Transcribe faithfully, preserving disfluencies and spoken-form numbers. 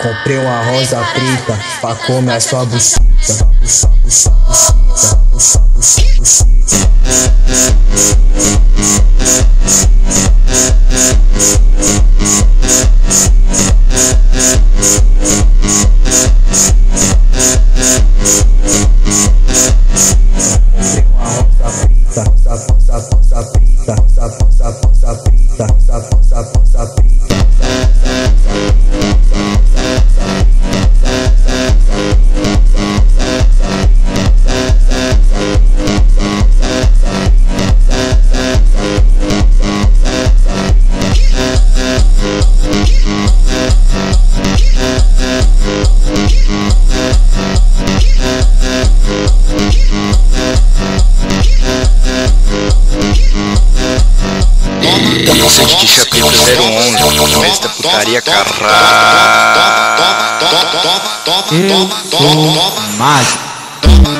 Comprei uma rosa preta pra comer a sua buceta. Buceta, buceta, buceta, buceta, buceta. Comprei uma rosa preta, rosa, rosa, rosa preta, rosa, rosa, rosa preta, rosa, rosa, rosa preta. Inocente de Chapéu zero onze, no mês da putaria, caralho. Eu sou mágico.